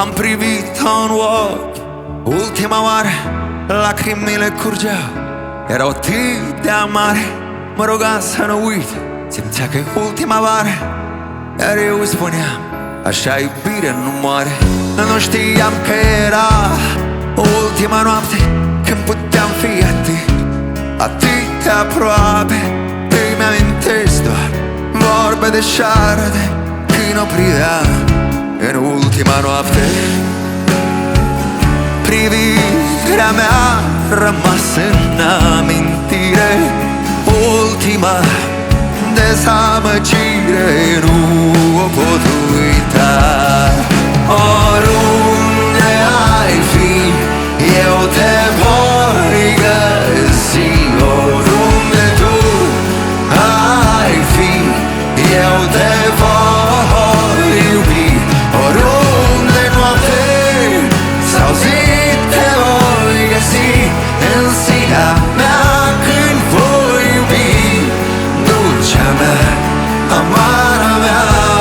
Am privit-o în ochi ultima oară, lacrimile curgeau, erau atât de amare. Mă ruga să nu uit, simțea că e ultima oară, iar eu îi spuneam, așa iubire nu moare. Nu știam că era ultima noapte, când puteam fi atât de aproape. Îmi amintesc doar vorbe de șarde, când o priveam în ultima noapte. Privirea mea rămas în amintire, ultima dezamăgire, nu o pot uita. Oriunde ai fi, eu te voi găsi. Oriunde tu ai fi, eu te voi iubi. Oriunde noapte sau zi, te voi găsi în sinea mea când voi iubi. Dulcea mea, amara mea,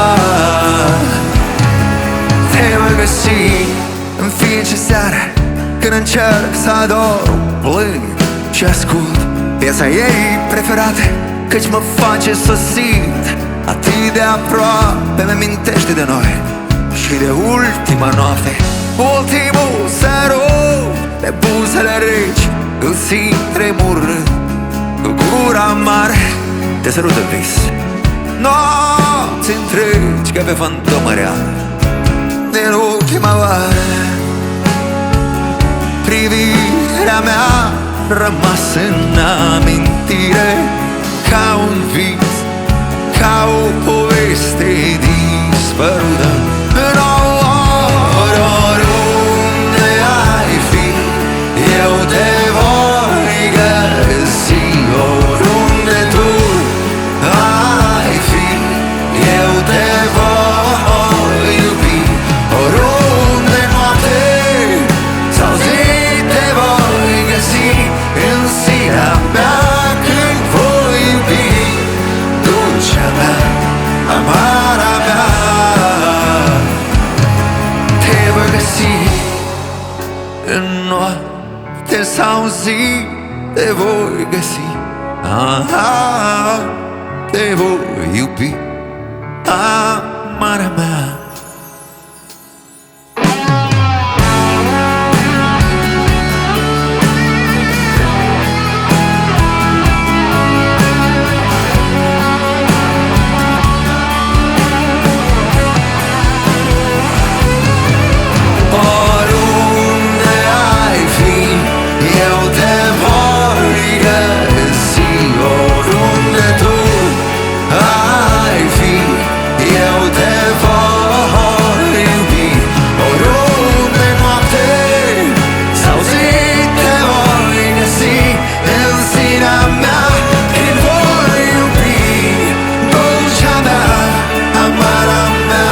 te voi găsi în fiecare seară când încerc să adorm, plâng și ascult piesa ei preferată, căci mă face să simt atât de aproape. Mi-amintește de noi și de ultima noapte, ultimul sărut de buzele reci, îl simt tremurând cu gura mare. Te sărut în vis nopți întregi ca pe fantomă reală din ultima oară. Privirea mea rămas în amintire, ca un vis, ca o poveste dispărută. Oriunde ai fi, eu te voi găsi. Oriunde tu ai fi, eu te voi iubi. Oriunde noapte sau zi, te voi găsi în sinea mea când voi iubi. Dulcea mea, amara mea, te voi găsi în noapte sau zi, te voi găsi. Te voi iubi, amara mea. Oriunde ai fi, eu te voi găsi. Oriunde tu ai fi, eu te voi iubi. Oriunde noapte sau zi, te voi găsi în sinea mea când voi iubi. Dulcea mea, amara mea,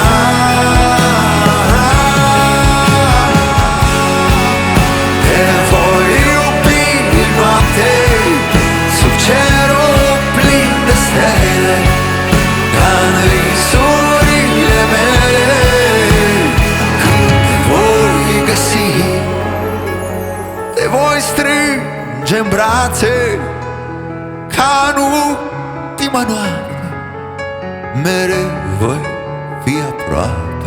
te voi iubi noapte sub cerul plin de stele, ca în visurile mele. Când te voi găsi, te voi strânge în brațe, ca în ultima noapte, mereu voi fi aproape.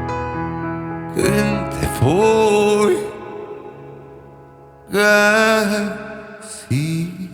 Când te voi găsi.